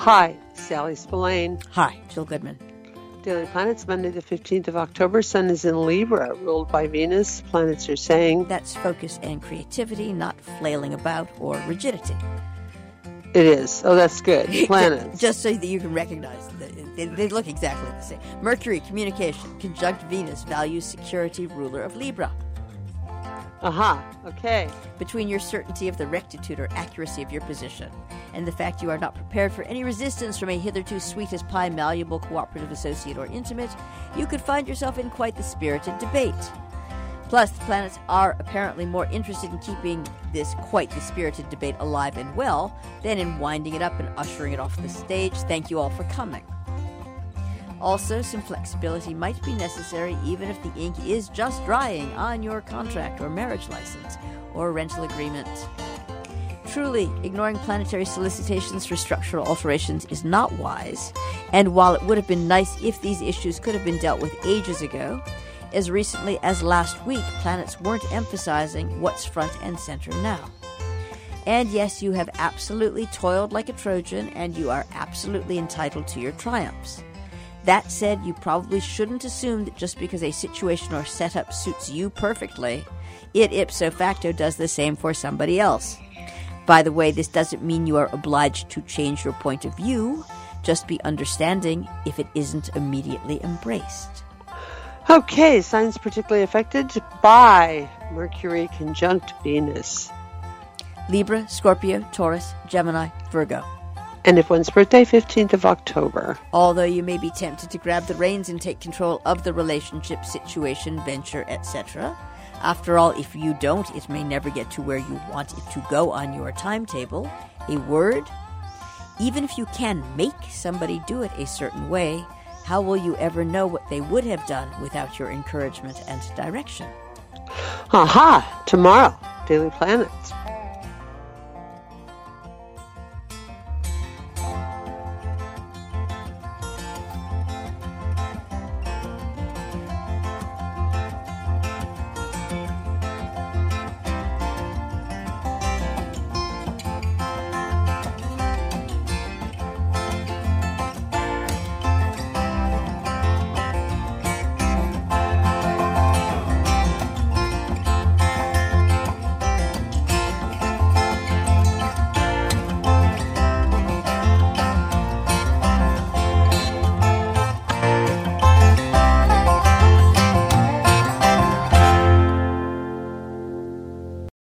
Hi, Sally Spillane. Hi, Jill Goodman. Daily Planets, Monday the 15th of October. Sun is in Libra, ruled by Venus. Planets are saying That's focus and creativity, not flailing about or rigidity. it is. Oh, that's good. Planets. Just so that you can recognize that they look exactly the same. Mercury, communication, conjunct Venus, values security, ruler of Libra. Aha, okay. Between your certainty of the rectitude or accuracy of your position and the fact you are not prepared for any resistance from a hitherto sweet-as-pie, malleable, cooperative associate or intimate, you could find yourself in quite the spirited debate. Plus, the planets are apparently more interested in keeping this quite the spirited debate alive and well than in winding it up and ushering it off the stage. Thank you all for coming. Also, some flexibility might be necessary even if the ink is just drying on your contract or marriage license or rental agreement. Truly, ignoring planetary solicitations for structural alterations is not wise, and while it would have been nice if these issues could have been dealt with ages ago, as recently as last week, planets weren't emphasizing what's front and center now. And yes, you have absolutely toiled like a Trojan, and you are absolutely entitled to your triumphs. That said, you probably shouldn't assume that just because a situation or setup suits you perfectly, it ipso facto does the same for somebody else. By the way, this doesn't mean you are obliged to change your point of view. Just be understanding if it isn't immediately embraced. Okay, signs particularly affected by Mercury conjunct Venus. Libra, Scorpio, Taurus, Gemini, Virgo. And if one's birthday, 15th of October. Although you may be tempted to grab the reins and take control of the relationship, situation, venture, etc. After all, if you don't, it may never get to where you want it to go on your timetable. A word, even if you can make somebody do it a certain way, how will you ever know what they would have done without your encouragement and direction? Aha! Tomorrow, Daily Planets.